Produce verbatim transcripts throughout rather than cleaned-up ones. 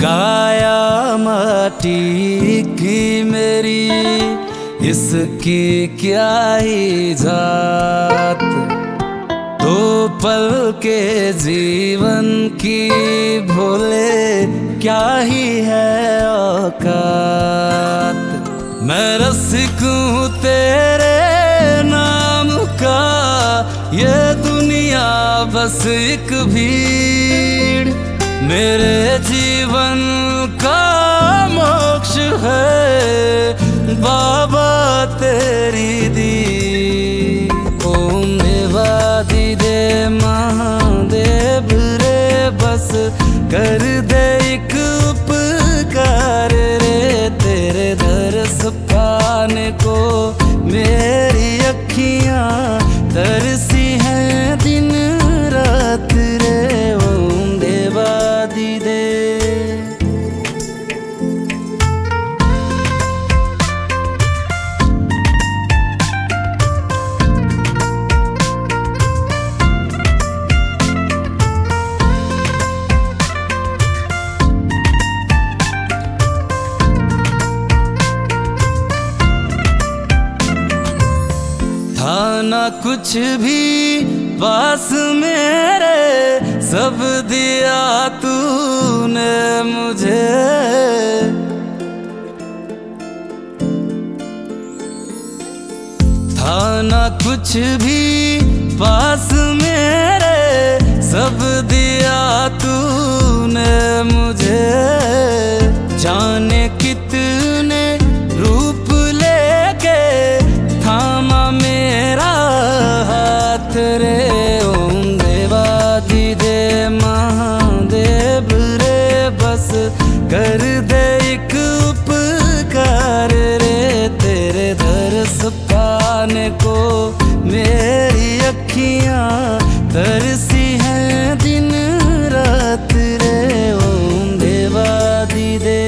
काया माटी की मेरी, इसकी क्या ही जात। दो पल के जीवन की भोले क्या ही है औकात। मैं रसिक हूँ तेरे नाम का, ये दुनिया बस एक भीड़। मेरे जीवन का मोक्ष है बाबा तेरी दी। ओम देवादि दे महादेव रे, बस कर दे एक उपकार रे। तेरे दरस पाने को मेरी अखियां तरसी हैं दिन रात रे। ओम देवादि दे। था ना कुछ भी पास मेरे, सब दिया तूने मुझे। था ना कुछ भी पास मेरे, सब दिया तूने मुझे। जाने कितने रूप लेके थामा मेरा हाथ रे। ओम देवादि दे महादेव रे, बस कर दे एक उपकार रे। तेरे दरस पाने को मेरी अखियां तरसी हैं दिन रात रे। ओम देवादि दे।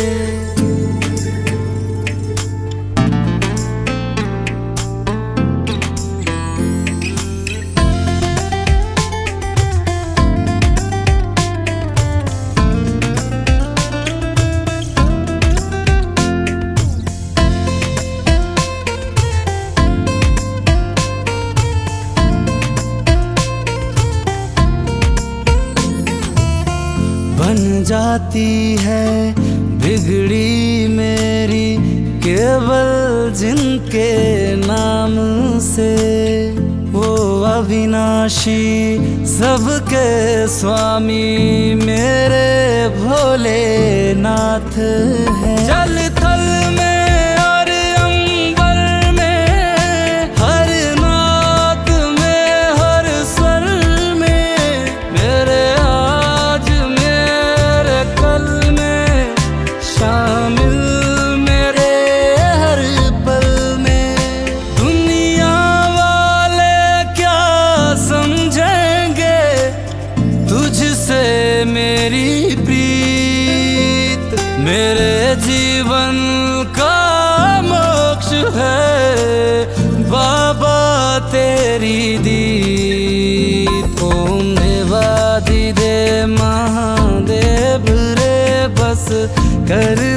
बन जाती है बिगड़ी मेरी केवल जिनके नाम से। वो अविनाशी सबके स्वामी मेरे भोलेनाथ हैं। जल थल में और अंबर में, हर नाद में हर स्वर में, मेरे आज मेरे कल में शामिल मेरे हर पल में। दुनिया वाले क्या समझेंगे तुझसे मेरी प्रीत। मेरे जीवन का मोक्ष है बाबा तेरी दीत। ओम देवादि दे महादेव रे, बस कर